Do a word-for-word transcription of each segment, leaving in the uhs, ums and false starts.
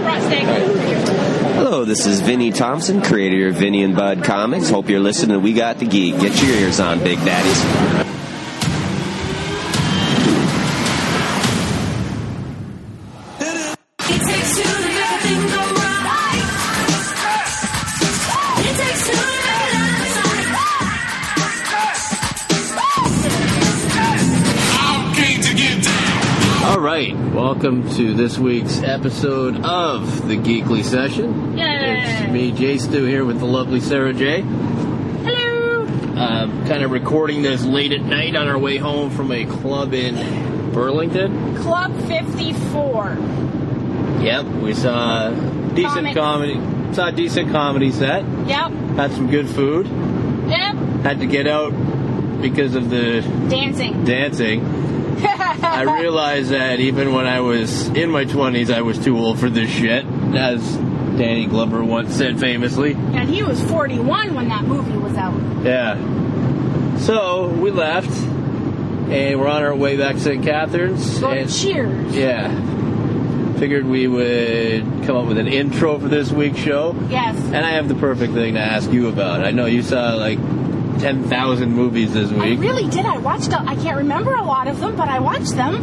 Hello, this is Vinny Thompson, creator of Vinny and Bud Comics. Hope you're listening to We Got the Geek. Get your ears on, Big Daddies. Welcome to this week's episode of the Geekly Session. Yay! It's me, Jay Stu, here with the lovely Sarah J. Hello! Uh, kind of recording this late at night on our way home from a club in Burlington. Club fifty-four. Yep, we saw a decent Comic. comedy. Saw a decent comedy set. Yep. Had some good food. Yep. Had to get out because of the Dancing. dancing. I realized that even when I was in my twenties, I was too old for this shit, as Danny Glover once said famously. And he was forty-one when that movie was out. Yeah. So, we left, and we're on our way back to Saint Catharines. Go and, to Cheers. Yeah. Figured we would come up with an intro for this week's show. Yes. And I have the perfect thing to ask you about. I know you saw, like, ten thousand movies this week. I really did. I watched a, I can't remember a lot of them, but I watched them.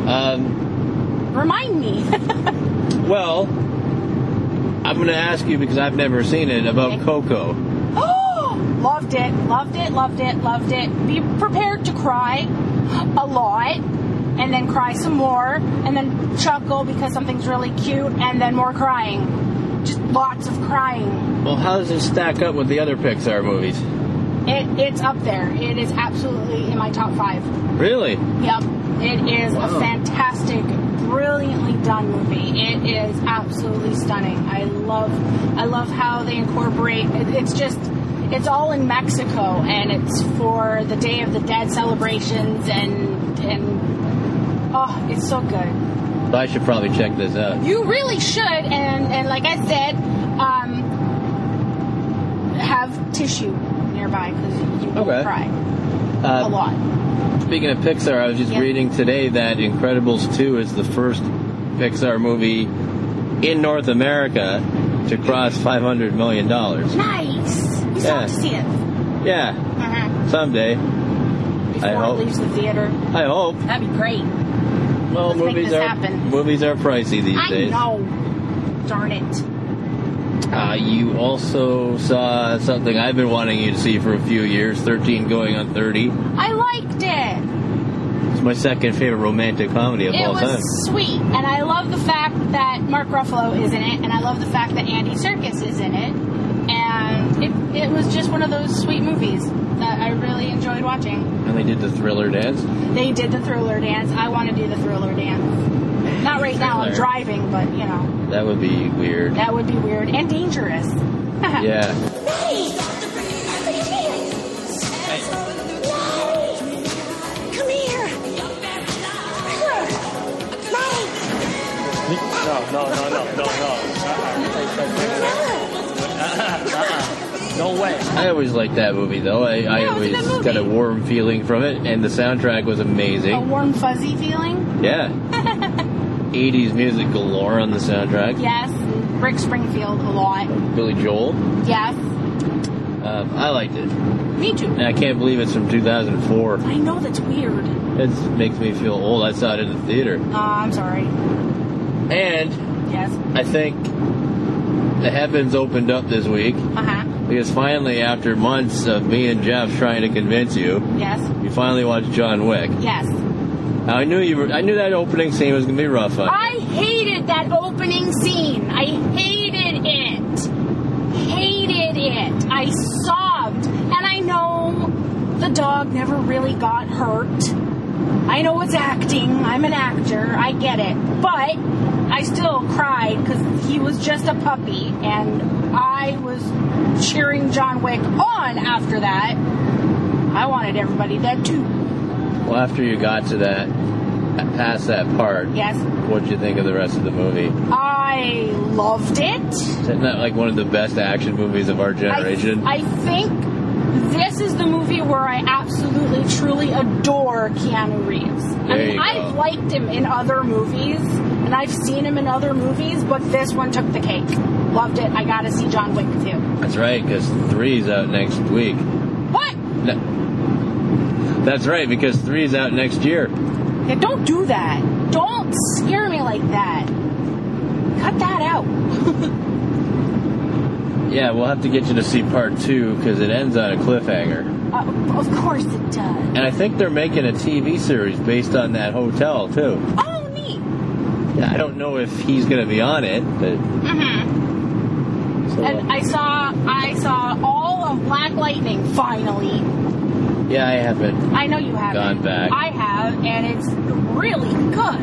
Um, Remind me. well, I'm going to ask you, because I've never seen it, about Okay. Coco. Oh! Loved it. Loved it. Loved it. Loved it. Be prepared to cry a lot, and then cry some more, and then chuckle because something's really cute, and then more crying. Just lots of crying. Well, how does it stack up with the other Pixar movies? It, it's up there. It is absolutely in my top five. Really? Yep. It is Wow. a fantastic, brilliantly done movie. It is absolutely stunning. I love, I love how they incorporate. It, it's just, it's all in Mexico, and it's for the Day of the Dead celebrations, and and oh, it's so good. So I should probably check this out. You really should, and and like I said, um, have tissue nearby because you will Okay. cry Uh, a lot. Speaking of Pixar, I was just Yeah. reading today that Incredibles two is the first Pixar movie in North America to cross five hundred million dollars. Nice. We still Yeah. have to see it. Yeah, Uh-huh. someday. Before I hope. it leaves the theater. I hope. That'd be great. Well, Let's make movies this are happen. movies are pricey these I days. know. Darn it. Uh, you also saw something I've been wanting you to see for a few years, thirteen going on thirty. I liked it. It's my second favorite romantic comedy of It all was time. sweet, and I love the fact that Mark Ruffalo is in it, and I love the fact that Andy Serkis is in it, and it, it was just one of those sweet movies that I really enjoyed watching. And they did the Thriller dance. They did the Thriller dance. I want to do the Thriller dance. Not right now, I'm Thriller. driving, but, you know, That would be weird. that would be weird and dangerous. Yeah. Hey! Come here! No, no, no, no, no, no. No way. I always liked that movie, though. I, I Yeah, it was a always good movie. got a warm feeling from it, and the soundtrack was A amazing. warm, fuzzy feeling? Yeah. eighties music galore on the soundtrack. Yes. Rick Springfield a lot. Billy Joel. Yes. Um, I liked it. Me too. And I can't believe it's from two thousand four. I know, that's weird. It makes me feel old. I saw it in the theater. Uh, I'm sorry. And Yes. I think the heavens opened up this week, Uh-huh. because finally, after months of me and Jeff trying to convince you, Yes. you finally watched John Wick. Yes. Now, I knew you were. I knew that opening scene was going to be rough on you. I hated that opening scene. I hated it. Hated it. I sobbed. And I know the dog never really got hurt. I know it's acting. I'm an actor. I get it. But I still cried because he was just a puppy. And I was cheering John Wick on after that. I wanted everybody dead too. Well, after you got to that, past that part, Yes. what'd you think of the rest of the movie? I loved it. Isn't that like one of the best action movies of our generation? I, I think this is the movie where I absolutely, truly adore Keanu Reeves. I There mean, you I've go. liked him in other movies, And I've seen him in other movies, but this one took the cake. Loved it. I gotta see John Wick too. That's right, because three's out next week. What? No. That's right, because three's out next year. Yeah, don't do that. Don't scare me like that. Cut that out. Yeah, we'll have to get you to see part two, because it ends on a cliffhanger. Uh, of course it does. And I think they're making a T V series based on that hotel, too. Oh, neat. Yeah, I don't know if he's going to be on it, but... Mm-hmm. So, And I saw, I saw all of Black Lightning, finally. yeah, I haven't. I know you haven't. Gone back. I have, and it's really good.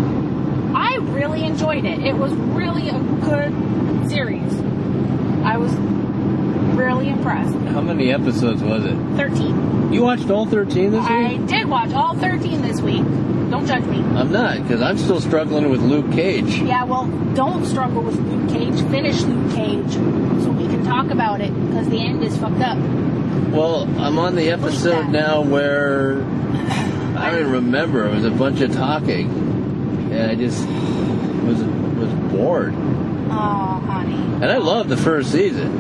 I really enjoyed it. It was really a good series. I was really impressed. How many episodes was it? thirteen. You watched all thirteen this I week? did watch all thirteen this week. Don't judge me. I'm not, because I'm still struggling with Luke Cage. Yeah, well, don't struggle with Luke Cage. Finish Luke Cage so we can talk about it, because the end is fucked up. Well, I'm on the episode that? now where I don't even remember. It was a bunch of talking, and I just was was bored. Oh, honey. And I loved the first season.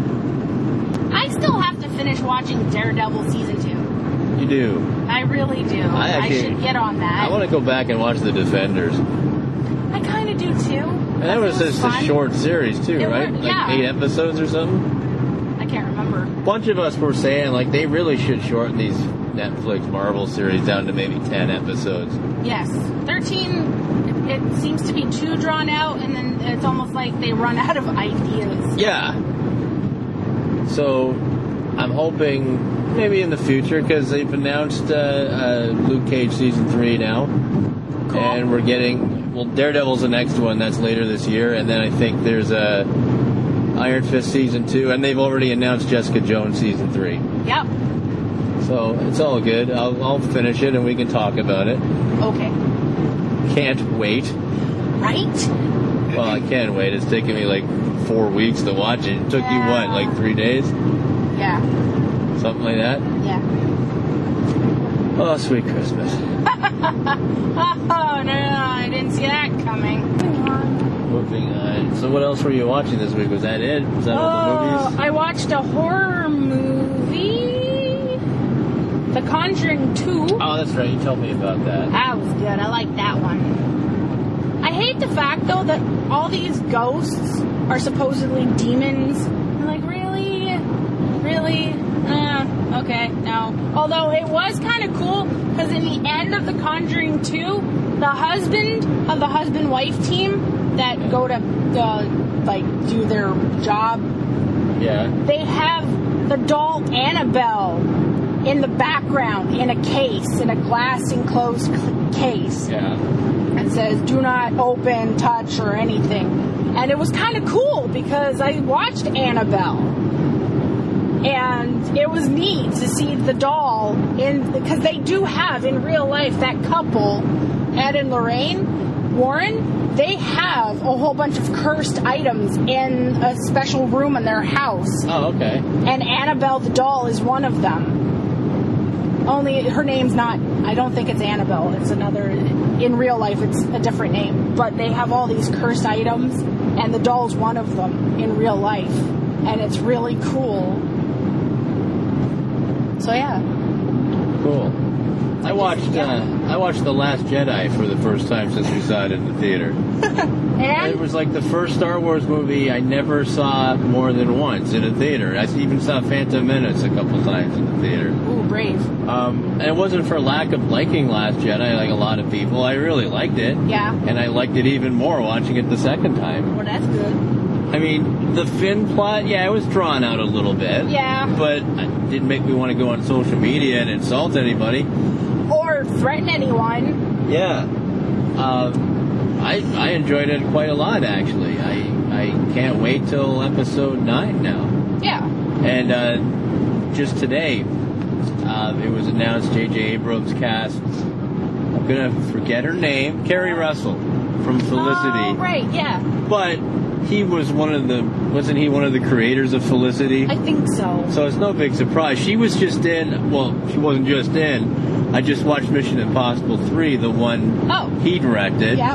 I still have to finish watching Daredevil season two. You do. I really do. I actually- I should get on that. I want to go back and watch The Defenders. I kind of do too. And that was It just fun. a short series too, It right? was- Like yeah. eight episodes or something. I can't remember. A bunch of us were saying like they really should shorten these Netflix Marvel series down to maybe ten episodes. Yes, thirteen. It seems to be too drawn out, and then it's almost like they run out of ideas. Yeah. So I'm hoping maybe in the future, because they've announced uh, uh, Luke Cage season three now, Cool. and we're getting well Daredevil's the next one that's later this year, and then I think there's a Iron Fist season two, and they've already announced Jessica Jones season three. Yep. So it's all good. I'll, I'll finish it and we can talk about it. Okay. Can't wait. Right? Well, I can wait. It's taken me like four weeks to watch it. It took you what, like three days? Yeah. Something like that? Yeah. Oh, sweet Christmas. Oh no, I didn't see that coming. Moving on. So what else were you watching this week? Was that it? Was that all the Oh, movies? I watched a horror movie, The Conjuring two. Oh, that's right. You told me about that. That was good. I like that one. I hate the fact, though, that all these ghosts are supposedly demons. I'm like, really? Really? Uh, okay, no. Although it was kind of cool, because in the end of The Conjuring two, the husband of the husband-wife team that go to, uh, like, do their job, Yeah. they have the doll Annabelle in the background in a case, in a glass enclosed case. Yeah. And says, do not open, touch, or anything. And it was kind of cool because I watched Annabelle. And it was neat to see the doll in, because they do have in real life that couple, Ed and Lorraine Warren, they have a whole bunch of cursed items in a special room in their house. Oh, okay. And Annabelle the doll is one of them. Only her name's not, I don't think it's Annabelle. It's another, in real life it's a different name. But they have all these cursed items, and the doll's one of them in real life. And it's really cool. So yeah. Cool. I watched uh, I watched The Last Jedi for the first time since we saw it in the theater. It And was like the first Star Wars movie I never saw more than once in a theater. I even saw Phantom Menace a couple times in the theater. ooh, brave. Um, and it wasn't for lack of liking Last Jedi like a lot of people. I really liked it. Yeah. And I liked it even more watching it the second time. Well, that's good. I mean, the Finn plot, yeah, it was drawn out a little bit. Yeah. But it didn't make me want to go on social media and insult anybody. Or threaten anyone. Yeah. Um, I I enjoyed it quite a lot, actually. I, I can't wait till episode nine now. Yeah. And uh, just today, uh, it was announced J J Abrams cast, I'm going to forget her name, Kerry Russell from Felicity. Oh, right, yeah. But he was one of the, wasn't he one of the creators of Felicity? I think so. So it's no big surprise. She was just in, well, she wasn't just in. I just watched Mission Impossible three, the one Oh. he directed. Yep.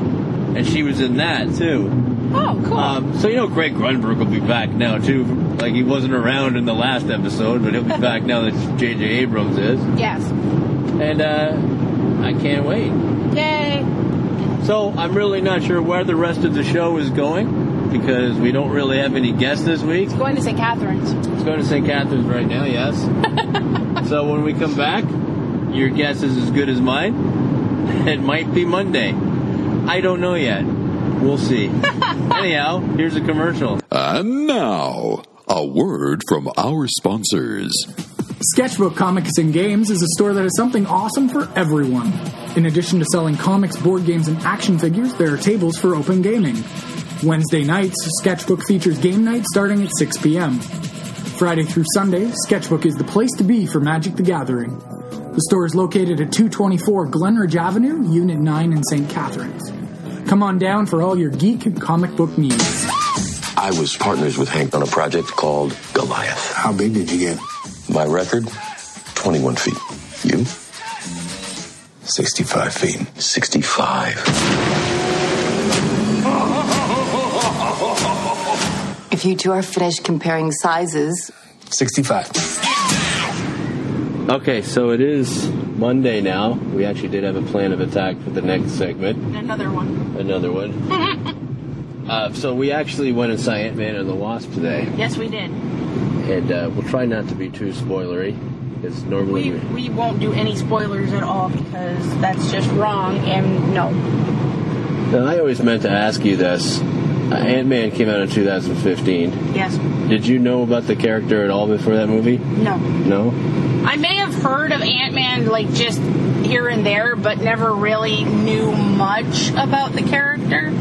and she was in that too. Oh, cool. Um, so you know, Greg Grunberg will be back now too. Like he wasn't around in the last episode, but he'll be back now that J J Abrams is. Yes. And uh, I can't wait. Yay. So I'm really not sure where the rest of the show is going because we don't really have any guests this week. It's going to Saint Catharines. It's going to Saint Catharines right now, yes. So when we come back, your guess is as good as mine. It might be Monday. I don't know yet. We'll see. Anyhow, here's a commercial. And now, a word from our sponsors. Sketchbook Comics and Games is a store that has something awesome for everyone. In addition to selling comics, board games, and action figures, there are tables for open gaming. Wednesday nights, Sketchbook features game night starting at six p.m. Friday through Sunday, Sketchbook is the place to be for Magic the Gathering. The store is located at two twenty-four Glenridge Avenue, Unit nine in Saint Catharines. Come on down for all your geek and comic book needs. I was partners with Hank on a project called Goliath. How big did you get? My record, twenty-one feet. You? sixty-five feet. sixty-five. If you two are finished comparing sizes... sixty-five. Okay, so it is Monday now. We actually did have a plan of attack for the next segment. Another one. Another one. uh, so we actually went and saw Ant-Man and the Wasp today. Yes, we did. And uh, we'll try not to be too spoilery, because normally... We, we won't do any spoilers at all, because that's just wrong, and no. Now, I always meant to ask you this. Uh, Ant-Man came out in two thousand fifteen. Yes. Did you know about the character at all before that movie? No. No? I may have heard of Ant-Man, like, just here and there, but never really knew much about the character.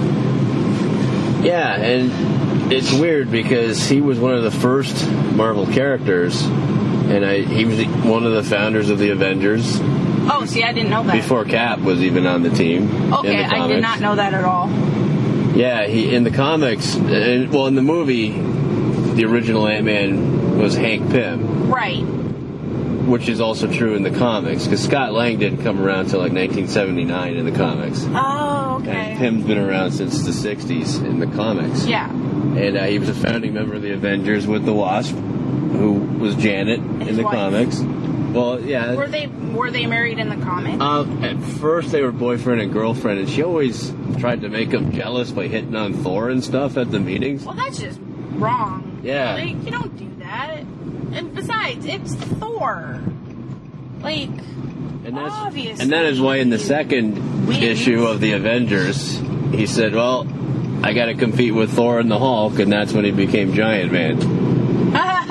Yeah, and it's weird because he was one of the first Marvel characters, and I, he was one of the founders of the Avengers. Oh, see, I didn't know that. Before Cap was even on the team. Okay, in the I did not know that at all. Yeah, he in the comics, and, well, in the movie, the original Ant-Man was Hank Pym. Right. Which is also true in the comics, because Scott Lang didn't come around until like nineteen seventy-nine in the comics. Oh, okay. And Pym's been around since the sixties in the comics. Yeah. And uh, he was a founding member of the Avengers with the Wasp, who was Janet His in the wife. comics. Well, yeah. Were they were they married in the comics? Uh, at first, they were boyfriend and girlfriend, and she always tried to make him jealous by hitting on Thor and stuff at the meetings. Well, that's just wrong. Yeah. Like, you don't do that. And besides, it's Thor. Like, And that's, obviously. and that is why in the second Wins. issue of the Avengers, he said, well, I got to compete with Thor and the Hulk, and that's when he became Giant Man.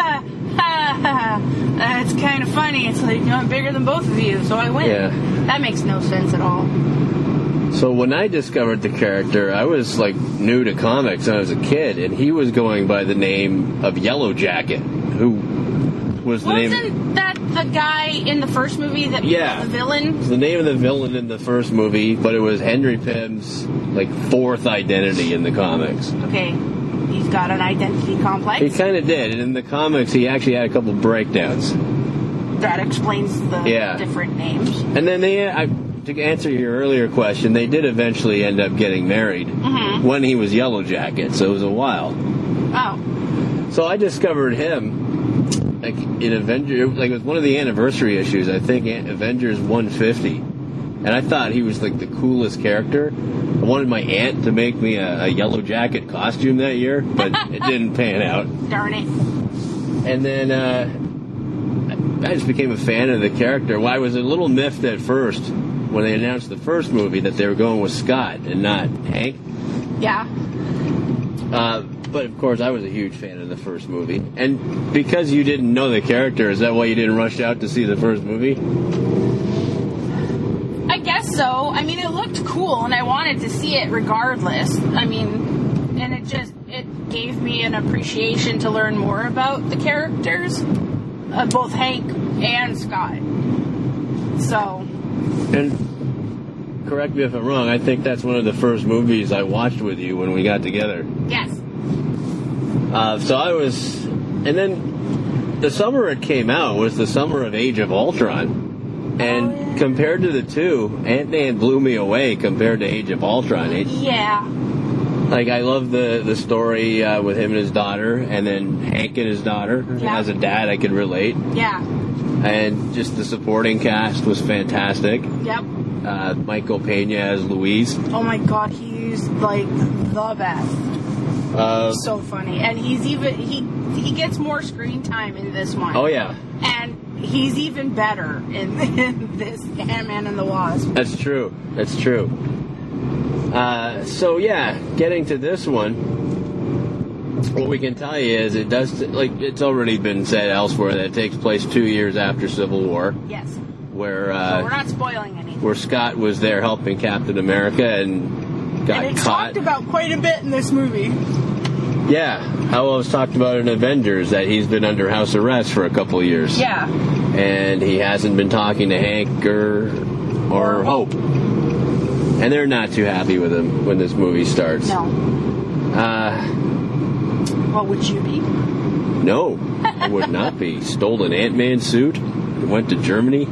That's kind of funny. It's like, you know, I'm bigger than both of you, so I win. Yeah. That makes no sense at all. So when I discovered the character, I was like new to comics when I was a kid, and he was going by the name of Yellow Jacket, who was the Wasn't name... that the guy in the first movie that Yeah. was the villain? It was the name of the villain in the first movie, but it was Henry Pym's like fourth identity in the comics. Okay, he's got an identity complex. He kind of did, and in the comics, he actually had a couple breakdowns. That explains the Yeah. different names. And then they, I, to answer your earlier question, they did eventually end up getting married Mm-hmm. when he was Yellow Jacket, so it was a while. Oh. So I discovered him like in Avenger, like it was one of the anniversary issues, I think, Avengers one fifty, and I thought he was like the coolest character. I wanted my aunt to make me a, a Yellow Jacket costume that year, but it didn't pan out. Darn it. And then uh, I just became a fan of the character. Well, I was a little miffed at first when they announced the first movie that they were going with Scott and not Hank. Yeah. Uh, but of course, I was a huge fan of the first movie. And because you didn't know the character, is that why you didn't rush out to see the first movie? I guess so. I mean, it looked cool, and I wanted to see it regardless. I mean, and it just, it gave me an appreciation to learn more about the characters, uh, both Hank and Scott. So. And correct me if I'm wrong, I think that's one of the first movies I watched with you when we got together. Yes. Uh, so I was, and then the summer it came out was the summer of Age of Ultron. And compared to the two, Ant-Man blew me away compared to Age of Ultron. Age, Yeah. like, I love the, the story uh, with him and his daughter, and then Hank and his daughter. Yeah. As a dad, I could relate. Yeah. And just the supporting cast was fantastic. Yep. Uh, Michael Pena as Luis. Oh my god, he's like the best. Uh, So funny. And he's even, he he gets more screen time in this one. oh, yeah. And he's even better in, in this Ant-Man and the Wasp. That's true. That's true. Uh, so yeah, getting to this one, what we can tell you is it does like it's already been said elsewhere that it takes place two years after Civil War, Yes. where So uh, we're not spoiling anything. where Scott was there helping Captain America and got And it's caught. talked about quite a bit in this movie. Yeah, how it was talked about in Avengers that he's been under house arrest for a couple of years. Yeah. And he hasn't been talking to Hank or or Or Hope. And they're not too happy with him when this movie starts. No. Uh, What would you be? no, I would not be. Stole an Ant-Man suit, went to Germany.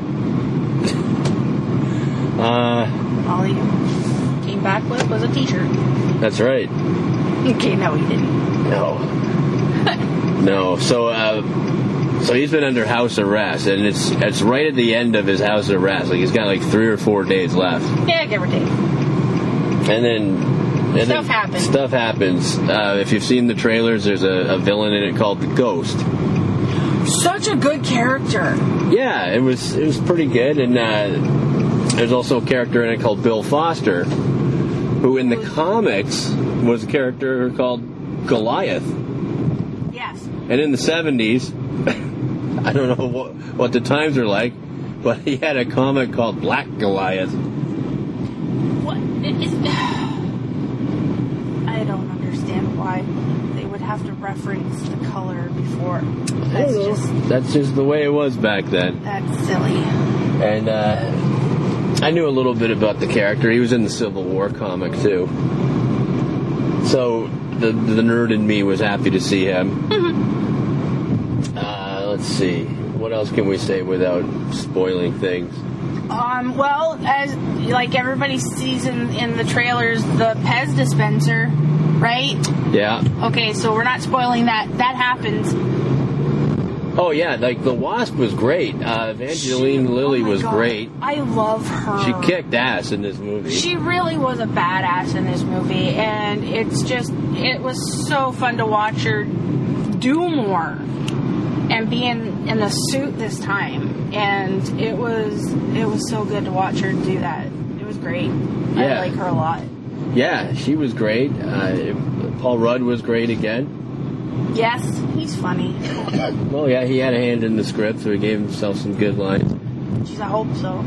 uh, All he came back with was a t-shirt. that's right. Okay, no, he didn't. No. No, so uh, so he's been under house arrest, and it's it's right at the end of his house arrest. Like he's got like three or four days left. Yeah, give or take. And then... And Stuff then happens. Stuff happens. Uh, if you've seen the trailers, there's a, a villain in it called the Ghost. Such a good character. Yeah, it was it was pretty good, and uh, there's also a character in it called Bill Foster, who in the comics was a character called Goliath. Yes. And in the seventies, I don't know what, what the times are like, but he had a comic called Black Goliath. What? It, it's, I don't understand why they would have to reference the color before. That's just That's just the way it was back then. that's silly. And uh, I knew a little bit about the character. He was in the Civil War comic, too. So the the nerd in me was happy to see him. uh, let's see. What else can we say without spoiling things? Um, well, as like everybody sees in, in the trailers, the Pez dispenser, right? Yeah. Okay, so we're not spoiling that. That happens. Oh, yeah. Like, the Wasp was great. Uh, Evangeline She- Lilly oh my was God. great. I love her. She kicked ass in this movie. She really was a badass in this movie, and it's just, it was so fun to watch her do more and be in, in the suit this time. And it was, it was so good to watch her do that. It was great. Yeah. I like her a lot. Yeah, she was great. Uh, Paul Rudd was great again. Yes, he's funny. Well, yeah, he had a hand in the script, so he gave himself some good lines. Jeez, I hope so.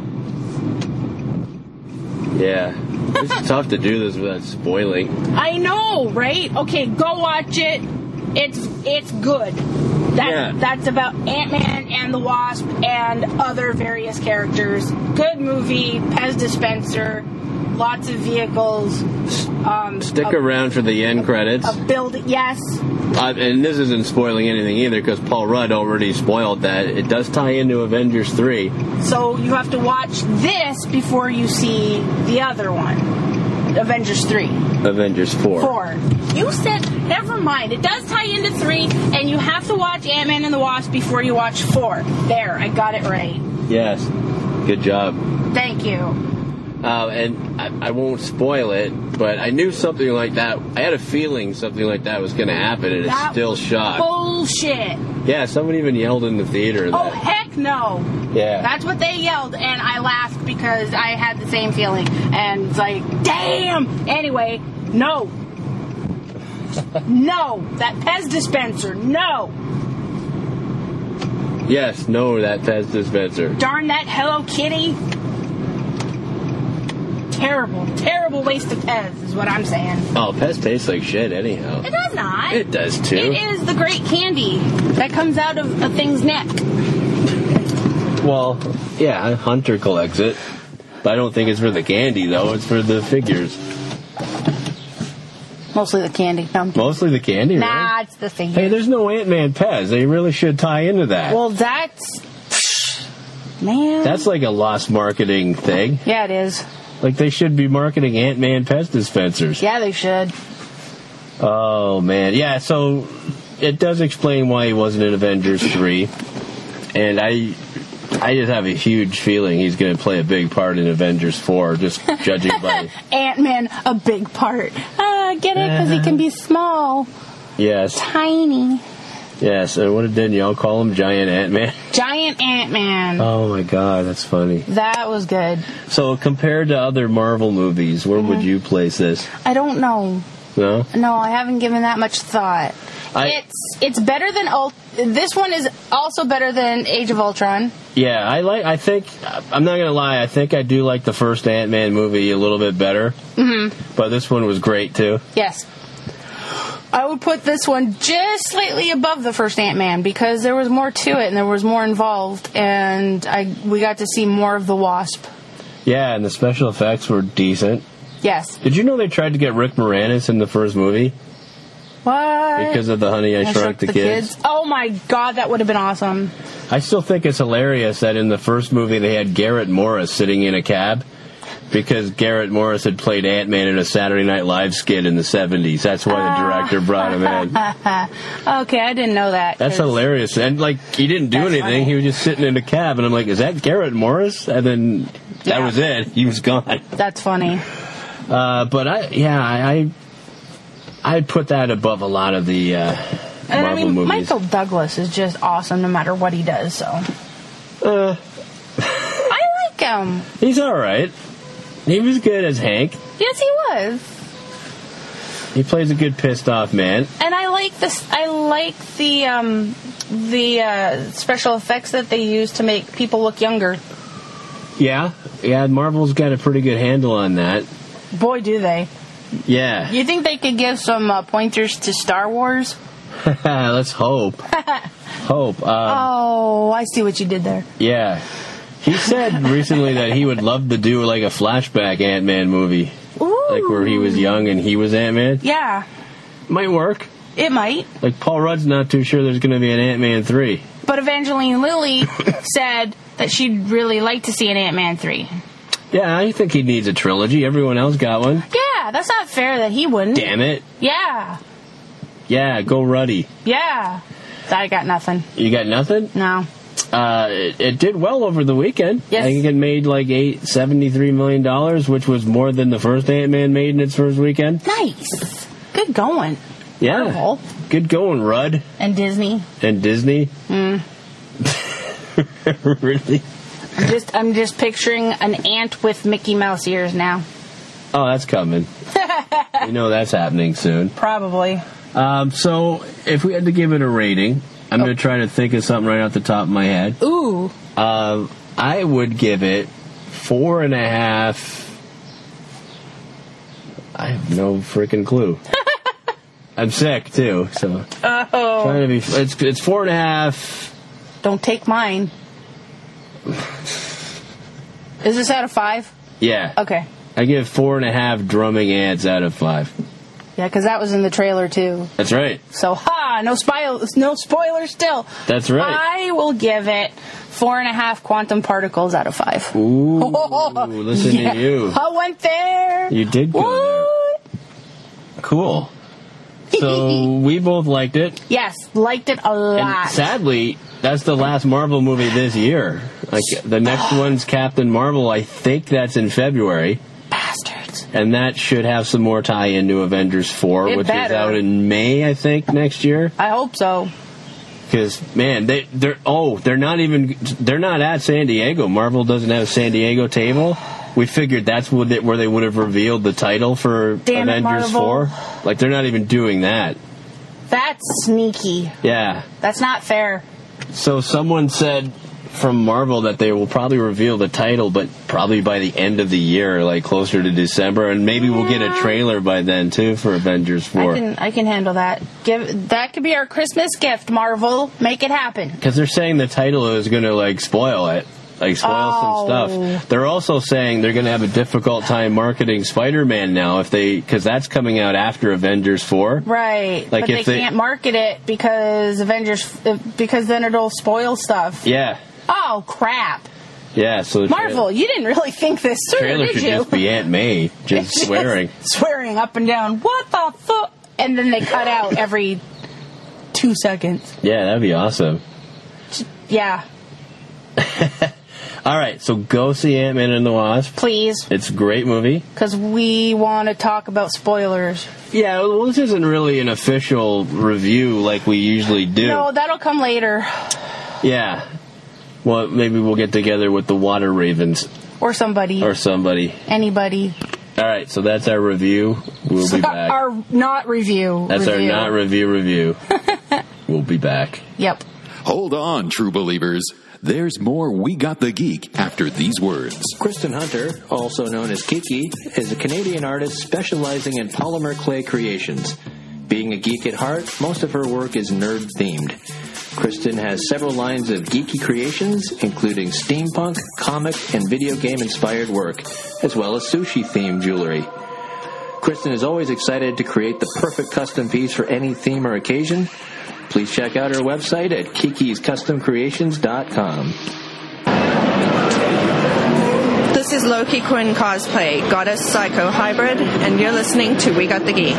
Yeah. It's tough to do this without spoiling. I know, right? Okay, go watch it. It's it's good. That, Yeah. That's about Ant-Man and the Wasp and other various characters. Good movie, Pez dispenser, lots of vehicles. Um, Stick a, around for the end credits. a building. Yes. Uh, and this isn't spoiling anything either, because Paul Rudd already spoiled that. It does tie into Avengers three. So you have to watch this before you see the other one, Avengers three. Avengers four. Four. You said, never mind. It does tie into three, and you have to watch Ant-Man and the Wasp before you watch four. There, I got it right. Yes. Good job. Thank you. Uh, and I, I won't spoil it, but I knew something like that. I had a feeling something like that was going to happen, and That it's still was shocked. Bullshit. Yeah, someone even yelled in the theater that. Oh, heck no. Yeah. That's what they yelled, and I laughed because I had the same feeling. And it's like, damn! Anyway, no. No. That Pez dispenser, no. Yes, no, that Pez dispenser. Darn that Hello Kitty. Terrible, terrible waste of Pez is what I'm saying. Oh, Pez tastes like shit anyhow. It does not. It does too. It is the great candy that comes out of a thing's neck. Well, yeah, Hunter collects it. But I don't think it's for the candy, though. It's for the figures. Mostly the candy. No, Mostly the candy, right? nah, it's the figures. Hey, there's no Ant-Man Pez. They really should tie into that. Well, that's... man. That's like a lost marketing thing. Yeah, it is. Like, they should be marketing Ant-Man pest dispensers. Yeah, they should. Oh, man. Yeah, so it does explain why he wasn't in Avengers three. And I I just have a huge feeling he's going to play a big part in Avengers four, just judging by... Ant-Man, a big part. Ah, get it? Because he can be small. Yes. Tiny. Yes, and what did Danielle call him? Giant Ant-Man? Giant Ant-Man. Oh, my God, that's funny. That was good. So, compared to other Marvel movies, where mm-hmm. would you place this? I don't know. No? No, I haven't given that much thought. I, it's it's better than... Ult- this one is also better than Age of Ultron. Yeah, I like. I think... I'm not going to lie. I think I do like the first Ant-Man movie a little bit better. Mm-hmm. But this one was great, too. Yes. I would put this one just slightly above the first Ant-Man because there was more to it and there was more involved. And I we got to see more of the Wasp. Yeah, and the special effects were decent. Yes. Did you know they tried to get Rick Moranis in the first movie? What? Because of the Honey, I, I Shrunk, Shrunk the, the kids. kids. Oh my God, that would have been awesome. I still think it's hilarious that in the first movie they had Garrett Morris sitting in a cab because Garrett Morris had played Ant-Man in a Saturday Night Live skit in the seventies. That's why the director brought him in. Okay, I didn't know that. That's hilarious. And, like, he didn't do anything. Funny. He was just sitting in a cab. And I'm like, is that Garrett Morris? And then that yeah. was it. He was gone. That's funny. Uh, but, I yeah, I... I'd put that above a lot of the uh, Marvel and I mean, movies. Michael Douglas is just awesome no matter what he does, so. Uh, I like him. He's all right. He was good as Hank. Yes, he was. He plays a good pissed off man. And I like this. I like the um, the uh, special effects that they use to make people look younger. Yeah, yeah. Marvel's got a pretty good handle on that. Boy, do they. Yeah. You think they could give some uh, pointers to Star Wars? Let's hope. Hope. Um, oh, I see what you did there. Yeah. He said recently that he would love to do like a flashback Ant-Man movie. Ooh. Like where he was young and he was Ant-Man. Yeah. Might work. It might. Like Paul Rudd's not too sure there's going to be an Ant-Man three. But Evangeline Lilly said that she'd really like to see an Ant-Man three. Yeah, I think he needs a trilogy. Everyone else got one. Yeah, that's not fair that he wouldn't. Damn it. Yeah. Yeah, go Ruddy. Yeah. I got nothing. You got nothing? No. Uh, it, it did well over the weekend. Yes. I think it made like eight seventy-three million dollars, which was more than the first Ant-Man made in its first weekend. Nice. Good going. Yeah. Marvel. Good going, Rudd. And Disney. And Disney. Mm. Really? I'm just, I'm just picturing an ant with Mickey Mouse ears now. Oh, that's coming. You know that's happening soon. Probably. Um, so, if we had to give it a rating, I'm oh. going to try to think of something right off the top of my head. Ooh. Uh, I would give it four and a half. I have no freaking clue. I'm sick too, so. Oh. Trying to be. It's it's four and a half. Don't take mine. Is this out of five? Yeah. Okay. I give four and a half drumming ants out of five. Yeah, because that was in the trailer too. That's right. So, ha! No spoilers. No spoilers. Still. That's right. I will give it four and a half quantum particles out of five. Ooh! Oh, listen yeah. to you. I went there. You did go what? there. Cool. So we both liked it. Yes, liked it a lot. And sadly, that's the last Marvel movie this year. Like the next one's Captain Marvel. I think that's in February. Bastards. And that should have some more tie into Avengers four, it which better. is out in May, I think, next year. I hope so. Because man, they they're oh they're not even they're not at San Diego. Marvel doesn't have a San Diego table. We figured that's where they, where they would have revealed the title for Damn Avengers it, four. Like they're not even doing that. That's sneaky. Yeah. That's not fair. So someone said from Marvel that they will probably reveal the title, but probably by the end of the year, like closer to December, and maybe yeah. we'll get a trailer by then too for Avengers four. I can I can handle that. Give that could be our Christmas gift, Marvel. Make it happen. Because they're saying the title is going to like spoil it. Like, spoil oh. some stuff. They're also saying they're going to have a difficult time marketing Spider-Man now, if they, because that's coming out after Avengers four. Right. Like but if they, they can't market it because Avengers, because then it'll spoil stuff. Yeah. Oh, crap. Yeah, so the Marvel, you didn't really think this through, trailer did should you? just be Aunt May just swearing. Swearing up and down, what the fuck? And then they cut out every two seconds. Yeah, that'd be awesome. Yeah. All right, so go see Ant-Man and the Wasp. Please. It's a great movie. Because we want to talk about spoilers. Yeah, well, this isn't really an official review like we usually do. No, that'll come later. Yeah. Well, maybe we'll get together with the Water Ravens. Or somebody. Or somebody. Anybody. All right, so that's our review. We'll be back. Our not review. That's review. our not review review. We'll be back. Yep. Hold on, true believers. There's more We Got the Geek after these words. Kristen Hunter, also known as Kiki, is a Canadian artist specializing in polymer clay creations. Being a geek at heart, most of her work is nerd-themed. Kristen has several lines of geeky creations, including steampunk, comic, and video game-inspired work, as well as sushi-themed jewelry. Kristen is always excited to create the perfect custom piece for any theme or occasion. Please check out her website at kikis custom creations dot com. This is Loki Quinn Cosplay, Goddess Psycho Hybrid, and you're listening to We Got the Geek.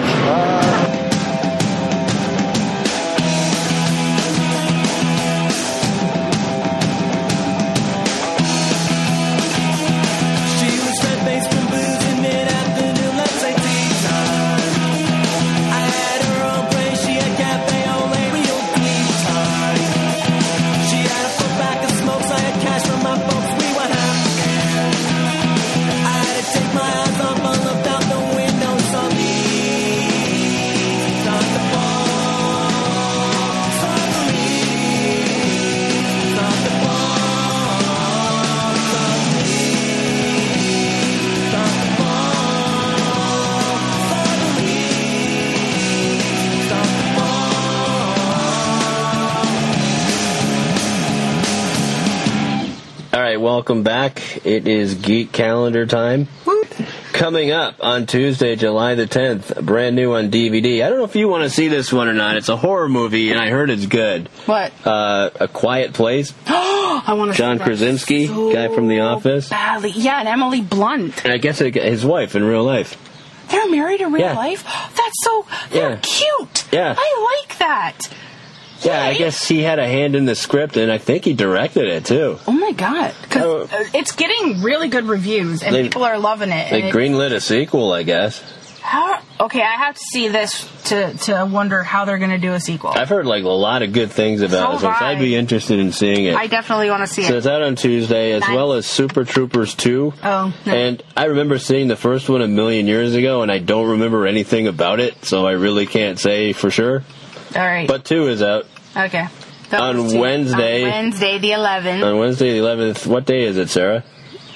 Welcome back. It is Geek Calendar time. Coming up on Tuesday, July the tenth, brand new on D V D. I don't know if you want to see this one or not. It's a horror movie, and I heard it's good. What? Uh, A Quiet Place. I want to John see that Krasinski, so guy from The Office. Badly. Yeah, and Emily Blunt. And I guess it, his wife in real life. They're married in real Yeah. life? That's so... They're Yeah. cute. Yeah. I like that. Yeah, I guess he had a hand in the script, and I think he directed it, too. Oh, my God. Because it's getting really good reviews, and They- people are loving it. They and it- greenlit a sequel, I guess. How, okay, I have to see this to, to wonder how they're going to do a sequel. I've heard like a lot of good things about So it, so have I. I'd be interested in seeing it. I definitely want to see So it. it's out on Tuesday, as Nice. well as Super Troopers two. Oh, no. And I remember seeing the first one a million years ago, and I don't remember anything about it, so I really can't say for sure. All right. But two is out okay. That on was two- Wednesday. On Wednesday the eleventh. On Wednesday the eleventh. What day is it, Sarah?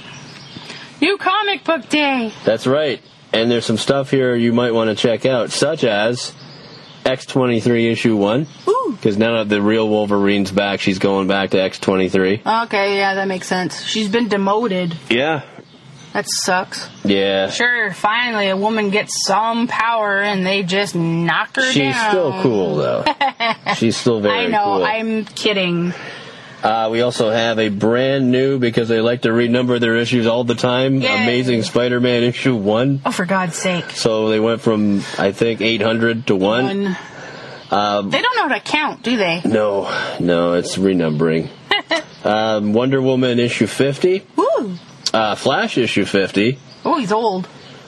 New comic book day. That's right. And there's some stuff here you might want to check out, such as X twenty-three issue one. Ooh. Because now that the real Wolverine's back, she's going back to X twenty-three. Okay, yeah, that makes sense. She's been demoted. Yeah. That sucks. Yeah. Sure, finally a woman gets some power and they just knock her She's down. still cool, though. She's still very I know, cool. I'm kidding. Uh, we also have a brand new, because they like to renumber their issues all the time, Yay. Amazing Spider-Man issue one. Oh, for God's sake. So they went from, I think, eight hundred to one. One. Um, They don't know how to count, do they? no, no, it's renumbering. um, Wonder Woman issue fifty. Woo. Uh, Flash issue fifty. Oh, he's old.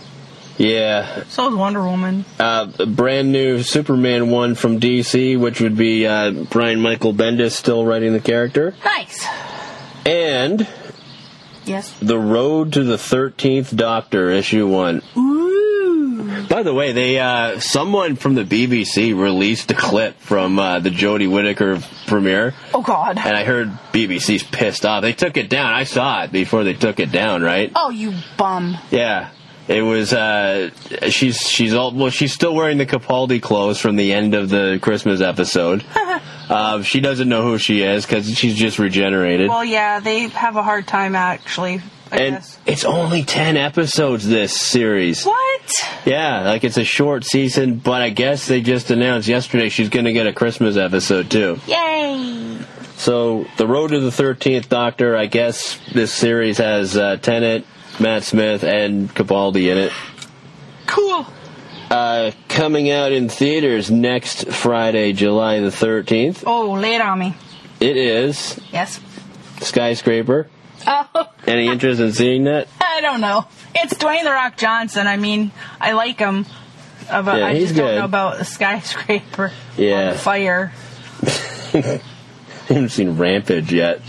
Yeah. So is Wonder Woman. Uh, a brand new Superman one from D C, which would be uh, Brian Michael Bendis still writing the character. Nice. And Yes. The Road to the thirteenth Doctor, issue one. Ooh. By the way, they uh, someone from the B B C released a clip from uh, the Jodie Whittaker premiere. Oh, God. And I heard B B C's pissed off. They took it down. I saw it before they took it down, right? Oh, you bum. Yeah. It was, uh, she's, she's all, well, she's still wearing the Capaldi clothes from the end of the Christmas episode. uh, she doesn't know who she is because she's just regenerated. Well, yeah, they have a hard time, actually, I and guess. it's only ten episodes, this series. What? Yeah, like it's a short season, but I guess they just announced yesterday she's going to get a Christmas episode, too. Yay. So, The Road to the thirteenth Doctor, I guess this series has uh, Tennant, Matt Smith, and Capaldi in it. Cool. Uh, coming out in theaters next Friday, July the thirteenth. Oh, lay it on me. It is Yes. Skyscraper. Oh. Any interest in seeing that? I don't know. It's Dwayne The Rock Johnson. I mean, I like him. About, Yeah, I he's just don't good. know about the skyscraper. Yeah. On fire. I haven't seen Rampage yet.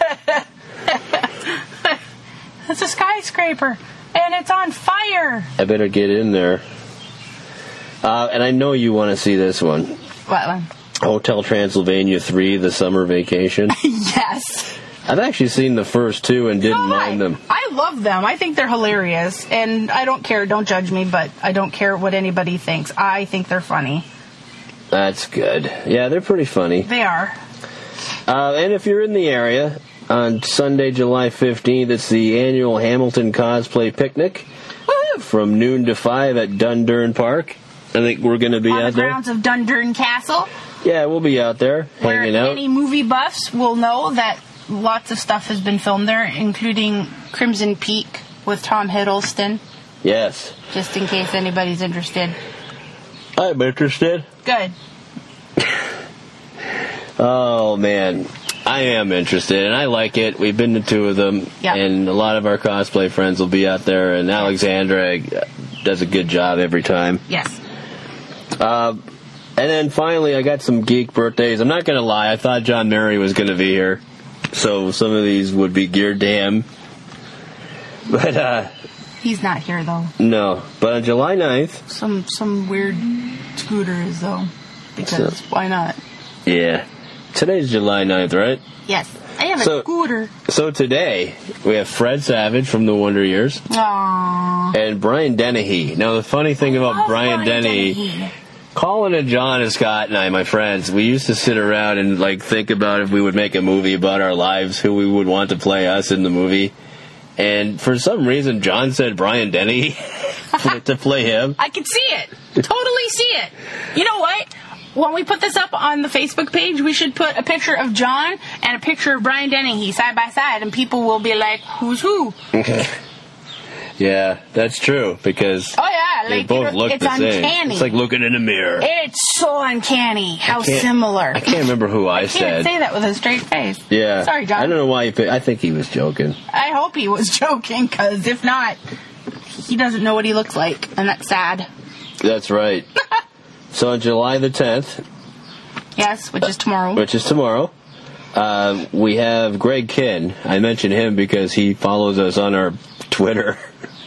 It's a skyscraper, and it's on fire. I better get in there. Uh, and I know you want to see this one. What one? Hotel Transylvania three, The Summer Vacation. Yes. I've actually seen the first two and didn't So mind I, them. I love them. I think they're hilarious, and I don't care. Don't judge me, but I don't care what anybody thinks. I think they're funny. That's good. Yeah, they're pretty funny. They are. Uh, and if you're in the area, on Sunday, July fifteenth, it's the annual Hamilton Cosplay Picnic. Woo-hoo. From noon to five at Dundurn Park. I think we're going to be On out the there. grounds of Dundurn Castle, Yeah, we'll be out there where hanging out. any movie buffs will know that lots of stuff has been filmed there, including Crimson Peak with Tom Hiddleston, Yes. just in case anybody's interested. I'm interested. Good. Oh, man. I am interested, and I like it. We've been to two of them, Yeah. and a lot of our cosplay friends will be out there, and Alexandra does a good job every time. Yes. Uh, and then finally, I got some geek birthdays. I'm not going to lie. I thought John Murray was going to be here, so some of these would be geared to him. But, uh... He's not here, though. no. But on July ninth... Some some weird scooters, though. Because So- why not? Yeah. Today's July ninth, right? Yes. I have a So- scooter. So today, we have Fred Savage from the Wonder Years Aww. and Brian Dennehy. Now, the funny thing about Love Brian, Dennehy, Dennehy. Colin and John and Scott and I, my friends, we used to sit around and like think about if we would make a movie about our lives, who we would want to play us in the movie. And for some reason, John said Brian Dennehy to play him. I can see it. Totally see it. You know what? When we put this up on the Facebook page, we should put a picture of John and a picture of Brian Dennehy side by side, and people will be like, who's who? Yeah, that's true, because Oh, yeah. they Like, both look it's the same. uncanny. It's like looking in a mirror. It's so uncanny how can't- similar. I can't remember who I, I said. can't say that with a straight face. Yeah. Sorry, John. I don't know why he picked. I think he was joking. I hope he was joking, because if not, he doesn't know what he looks like, and that's sad. That's right. So on July the tenth, Yes, which is tomorrow. which is tomorrow, uh, we have Greg Kinn. I mention him because he follows us on our Twitter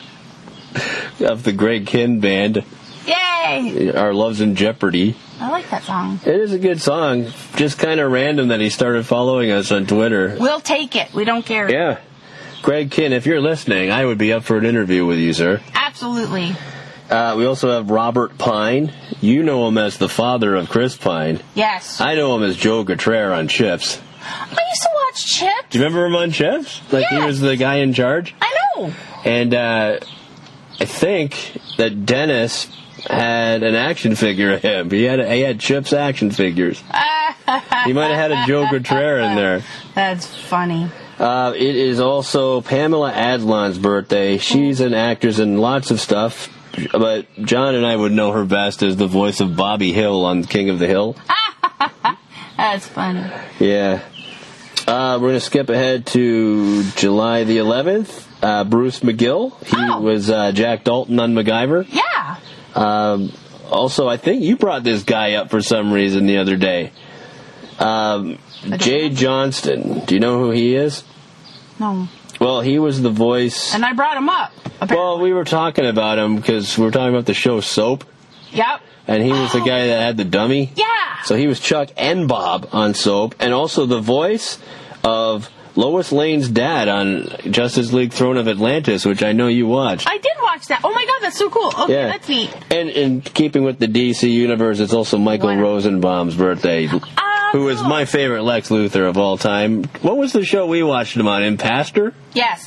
of the Greg Kinn Band. Yay! Our Love's in Jeopardy. I like that song. It is a good song. Just kind of random that he started following us on Twitter. We'll take it. We don't care. Yeah. Greg Kinn, if you're listening, I would be up for an interview with you, sir. Absolutely. Uh, we also have Robert Pine. You know him as the father of Chris Pine. Yes. I know him as Joe Gautreaux on Chips. I used to watch Chip. Do you remember him on Chips? Like he Yes. was the guy in charge? I know. And uh, I think that Dennis had an action figure of him. He had he had Chips action figures. He might have had a Joe Gautreaux in there. That's funny. Uh, it is also Pamela Adlon's birthday. She's an actress in lots of stuff. But John and I would know her best as the voice of Bobby Hill on King of the Hill. That's funny. Yeah. Uh, we're going to skip ahead to July the eleventh. Uh, Bruce McGill. He Oh. was uh, Jack Dalton on MacGyver. Yeah. Um, also, I think you brought this guy up for some reason the other day. Um, Jay Johnston. Do you know who he is? No. Well, he was the voice... And I brought him up. Apparently. Well, we were talking about him because we were talking about the show Soap. Yep. And he was the guy that had the dummy. Yeah. So he was Chuck and Bob on Soap, and also the voice of Lois Lane's dad on Justice League Throne of Atlantis, which I know you watched. I did watch that. Oh my god, that's so cool. Okay, Yeah. that's neat. And in keeping with the D C universe, it's also Michael Wow. Rosenbaum's birthday, who is my favorite Lex Luthor of all time. What was the show we watched him on? Impastor? Yes.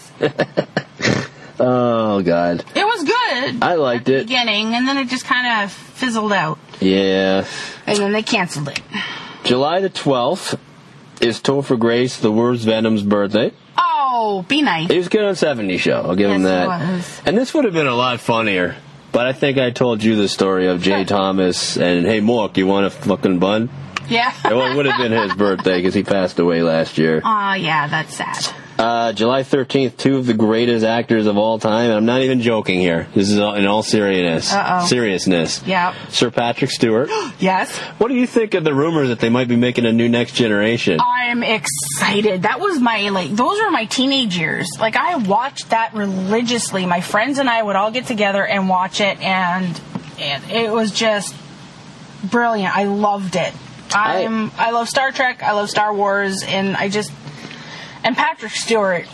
Oh, God. It was good. I liked at the it. beginning, and then it just kind of fizzled out. Yeah. And then they canceled it. July the twelfth is Topher Grace, the worst Venom's birthday. Oh, be nice. He was good on seventies Show. I'll give yes, him that. He was. And this would have been a lot funnier. But I think I told you the story of Jay Thomas and, hey, Mork, you want a fucking bun? Yeah. It would have been his birthday because he passed away last year. Aw, uh, yeah, that's sad. Uh, July thirteenth, two of the greatest actors of all time. And I'm not even joking here. This is all, in all seriousness. Uh-oh. Seriousness. Yeah. Sir Patrick Stewart. Yes. What do you think of the rumors that they might be making a new Next Generation? I'm excited. That was my, like, those were my teenage years. Like, I watched that religiously. My friends and I would all get together and watch it, and, and it was just brilliant. I loved it. I'm, I, I love Star Trek. I love Star Wars, and I just... And Patrick Stewart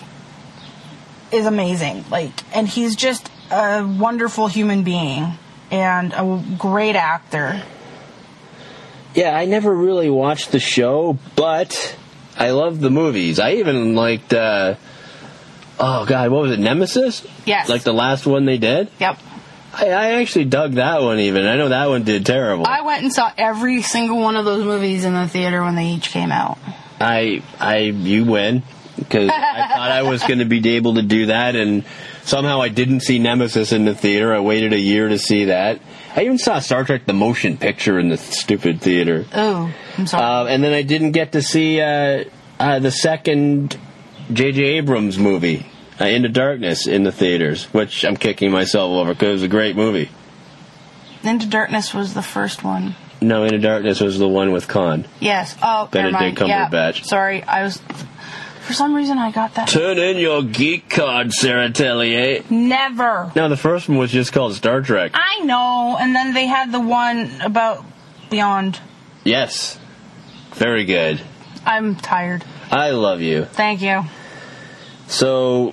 is amazing. Like, and he's just a wonderful human being and a great actor. Yeah, I never really watched the show, but I love the movies. I even liked, uh, oh God, what was it, Nemesis? Yes. Like the last one they did? Yep. I, I actually dug that one even. I know that one did terrible. I went and saw every single one of those movies in the theater when they each came out. I, I, you win. Because I thought I was going to be able to do that, and somehow I didn't see Nemesis in the theater. I waited a year to see that. I even saw Star Trek The Motion Picture in the stupid theater. Oh, I'm sorry. Uh, and then I didn't get to see uh, uh, the second J J Abrams movie, uh, Into Darkness, in the theaters, which I'm kicking myself over because it was a great movie. Into Darkness was the first one. No, Into Darkness was the one with Khan. Yes. Oh, Benedict Cumberbatch. Yeah. Sorry, I was... For some reason, I got that. Turn in your geek card, Sarah Tellier. Never. No, the first one was just called Star Trek. I know, and then they had the one about Beyond. Yes. Very good. I'm tired. I love you. Thank you. So,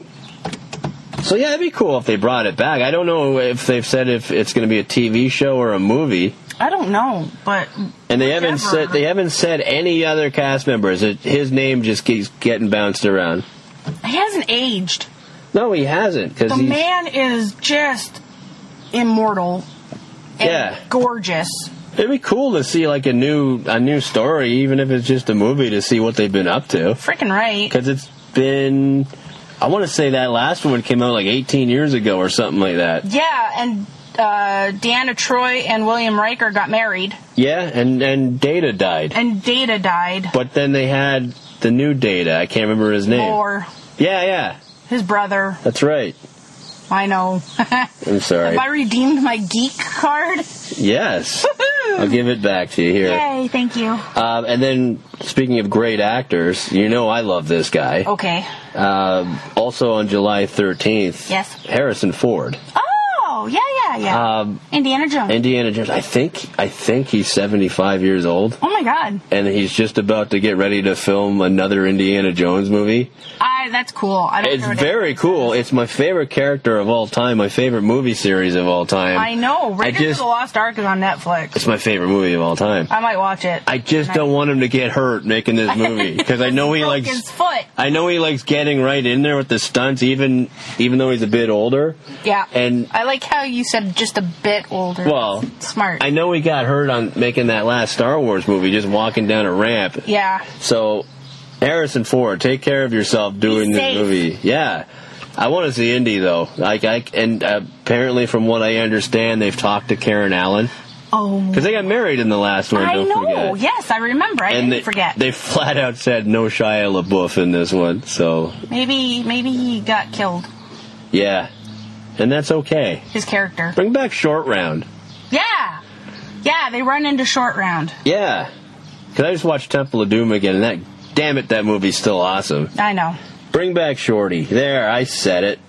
so yeah, it'd be cool if they brought it back. I don't know if they've said if it's going to be a T V show or a movie. I don't know, but and they haven't said they haven't said any other cast members. It, his name just keeps getting bounced around. He hasn't aged. No, he hasn't. Cause the he's, man is just immortal. And yeah, gorgeous. It'd be cool to see like a new a new story, even if it's just a movie, to see what they've been up to. Freaking right. Because it's been, I want to say that last one came out like eighteen years ago or something like that. Yeah, and. Uh, Deanna Troi and William Riker got married. Yeah, and, and Data died. And Data died. But then they had the new Data. I can't remember his name. Or Yeah, yeah. His brother. That's right. I know. I'm sorry. Have I redeemed my geek card? Yes. I'll give it back to you here. Yay, thank you. Um, and then, speaking of great actors, you know I love this guy. Okay. Uh, also on July thirteenth. Yes. Harrison Ford. Oh, yeah, yeah, yeah. Um, Indiana Jones. Indiana Jones. I think I think he's seventy-five years old. Oh my God. And he's just about to get ready to film another Indiana Jones movie. I. That's cool. I don't It's know what very it cool. It's my favorite character of all time. My favorite movie series of all time. I know. Raiders I just, of the Lost Ark is on Netflix. It's my favorite movie of all time. I might watch it. I just don't want him to get hurt making this movie because I know he broke likes. his foot. I know he likes getting right in there with the stunts, even even though he's a bit older. Yeah. And I like how you said just a bit older. Well, smart. I know he got hurt on making that last Star Wars movie, just walking down a ramp. Yeah. So, Harrison Ford, take care of yourself doing this movie. Yeah. I want to see Indy though. Like I and uh, apparently, from what I understand, they've talked to Karen Allen. Oh. Because they got married in the last one. I don't know. Forget. Yes, I remember. I and didn't they, forget. They flat out said no Shia LaBeouf in this one. So maybe maybe he got killed. Yeah, and that's okay. His character. Bring back Short Round. Yeah. Yeah, they run into Short Round. Yeah. Because I just watched Temple of Doom again, and that, damn it, that movie's still awesome. I know. Bring back Shorty. There, I said it.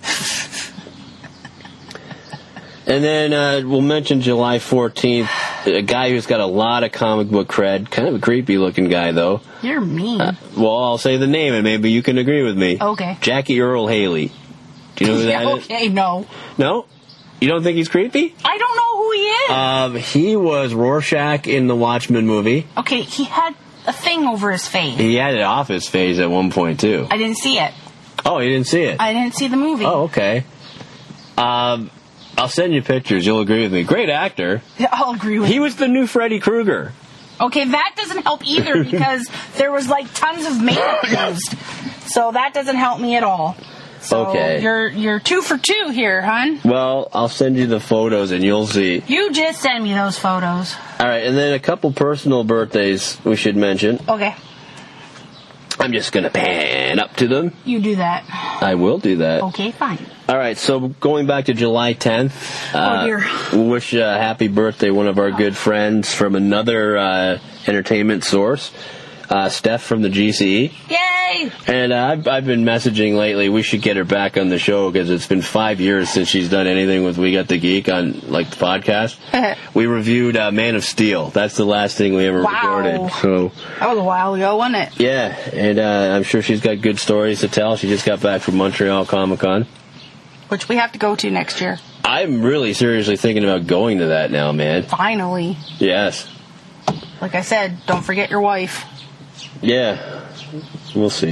And then uh, we'll mention July fourteenth, a guy who's got a lot of comic book cred. Kind of a creepy-looking guy, though. You're mean. Uh, well, I'll say the name, and maybe you can agree with me. Okay. Jackie Earle Haley. Do you know who that yeah, is? okay, no. No? You don't think he's creepy? I don't know who he is. Um, he was Rorschach in the Watchmen movie. Okay, he had a thing over his face. He had an office phase at one point, too. I didn't see it. Oh, you didn't see it? I didn't see the movie. Oh, okay. Um, I'll send you pictures. You'll agree with me. Great actor. Yeah, I'll agree with He you. was the new Freddy Krueger. Okay, that doesn't help either because there was like tons of makeup used. So that doesn't help me at all. So Okay. you're you're two for two here, hon. Well, I'll send you the photos and you'll see. You just send me those photos. All right, and then a couple personal birthdays we should mention. Okay, I'm just going to pan up to them. you do that. I will do that. Okay, fine. All right, so going back to July tenth, uh, Oh, dear. we wish a happy birthday one of our good friends from another uh, entertainment source, uh, Steph from the G C E. Yay! And uh, I've, I've been messaging lately, we should get her back on the show because it's been five years since she's done anything with We Got the Geek on, like, the podcast. We reviewed uh, Man of Steel. That's the last thing we ever Wow. recorded. So, That was a while ago, wasn't it? yeah, and uh, I'm sure she's got good stories to tell. She just got back from Montreal Comic Con. Which we have to go to next year. I'm really seriously thinking about going to that now, man. Finally. Yes. Like I said, don't forget your wife. Yeah. We'll see.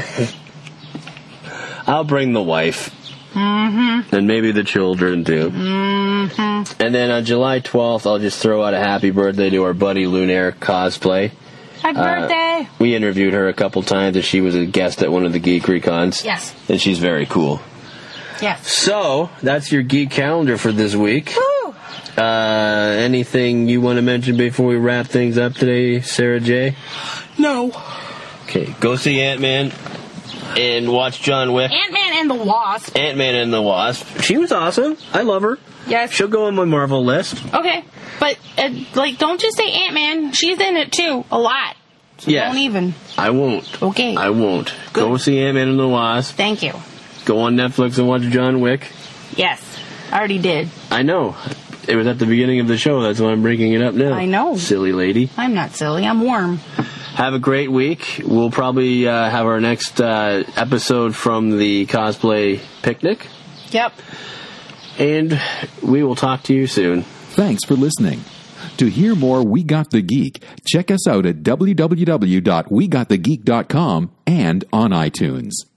I'll bring the wife. Mm-hmm. And maybe the children, too. Mm-hmm. And then on July twelfth, I'll just throw out a happy birthday to our buddy Lunaire Cosplay. Happy Uh, birthday! We interviewed her a couple times as she was a guest at one of the Geek Recons. Yes. And she's very cool. Yes. So, that's your geek calendar for this week. Woo! Uh, anything you want to mention before we wrap things up today, Sarah J? No. Okay, go see Ant-Man and watch John Wick. Ant-Man and the Wasp. Ant-Man and the Wasp. She was awesome. I love her. Yes. She'll go on my Marvel list. Okay. But, uh, like, don't just say Ant-Man. She's in it, too. A lot. So Yes. don't even. I won't. Okay. I won't. Good. Go see Ant-Man and the Wasp. Thank you. Go on Netflix and watch John Wick. Yes. I already did. I know. It was at the beginning of the show. That's why I'm bringing it up now. I know. Silly lady. I'm not silly. I'm warm. Have a great week. We'll probably uh, have our next uh, episode from the cosplay picnic. Yep. And we will talk to you soon. Thanks for listening. To hear more We Got the Geek, check us out at w w w dot we got the geek dot com and on iTunes.